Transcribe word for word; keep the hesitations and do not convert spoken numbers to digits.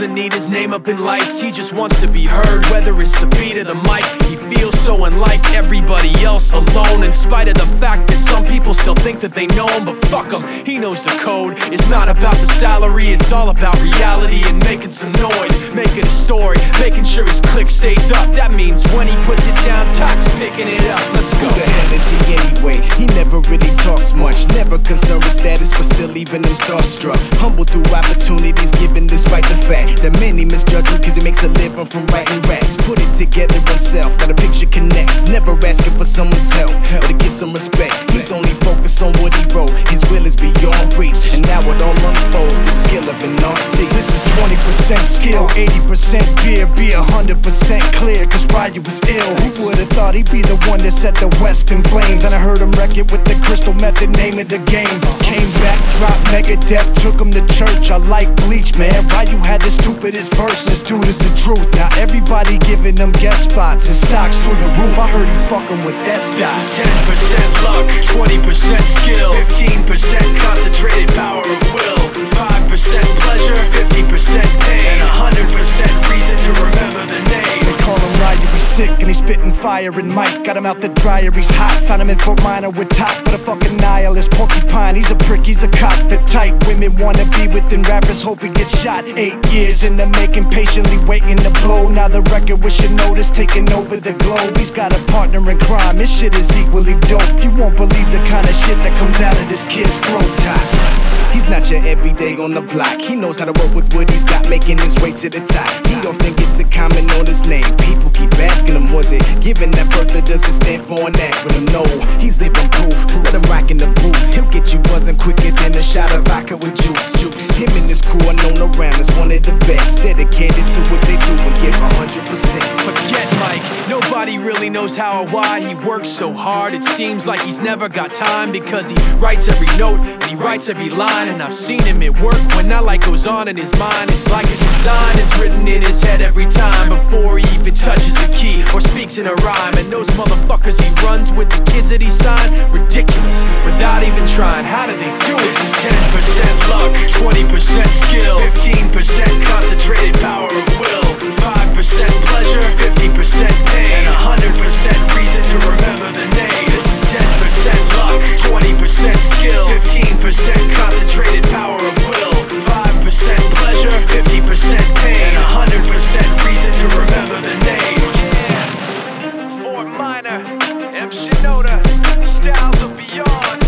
doesn't need his name up in lights. He just wants to be heard, whether it's the beat of the mic. He feels so unlike everybody else, alone, in spite of the fact that some people still think that they know him. But fuck him, he knows the code. It's not about the salary, it's all about reality and making some noise, making a story, making sure his click stays up. That means when he puts it down, Toc's picking it up. Let's go. Who the hell is he anyway? He never really talks much, never concerned with status, but still leaving him starstruck. Humble through opportunities, given despite the fact that many misjudge him cause he makes a living from writing raps. Put it together himself, got a picture connects, never asking for someone's help or to get some respect. He's only focused on what he wrote, his will is beyond reach, and now it all unfolds, the skill of an artist. This is twenty percent skill, eighty percent beer, be one hundred percent clear, cause Ryu was ill. Who would've thought he'd be the one that set the West in flames? And I heard him wreck it with the Crystal Method, name of the game. Came back, dropped Megadeth, took him to church. I like Bleach, man. Ryu had the stupidest verse, this dude is the truth. Now everybody giving them guest spots and stocks through the roof. I heard he fucking with that stock. This is ten percent luck, twenty percent skill, fifteen percent concentrated power of will, five percent pleasure, fifty percent pain, and one hundred percent reason to remember the name. They call him Ryu, he's sick and he's spitting fire. And Mike got him out the dryer, he's hot. Found him in Fort Minor with Top, but a fucking nihilist. Porcupine, he's a prick, he's a cop. The type women wanna be within rappers, hope he gets shot. Eight years in the making, patiently waiting to blow. Now the record with Shinoda's taking over the globe. He's got a partner in crime, his shit is equally dope. You won't believe the kind of shit that comes out of this kid's throat. Top. He's not your everyday on the block. He knows how to work with what he's got, making his way to the top. He often gets a comment on his name. People keep asking him, was it given that birth or does it stand for an acronym? No, he's living proof. Let him rock in the booth. He'll get you buzzing quicker than a shot of vodka with juice. Juice. Him and his crew are known around as one of the best, dedicated to what they do and give one hundred percent. Forget Mike, nobody really knows how or why he works so hard. It seems like he's never got time, because he writes every note and he writes every line. And I've seen him at work when that light goes on in his mind. It's like a design is written in his head every time, before he even touches a key or speaks in a rhyme. And those motherfuckers he runs with, the kids that he signed, ridiculous, without even trying. How do they do it? This is ten percent luck, twenty percent skill, fifteen percent concentrated power of will, five percent pleasure, fifty percent pain, and one hundred percent reason to remember the name. This is ten percent luck, twenty percent skill, fifteen percent concentrated power of will, five percent pleasure, fifty percent pain, and one hundred percent reason to remember the name. Yeah. Fort Minor, M. Shinoda, Styles of Beyond.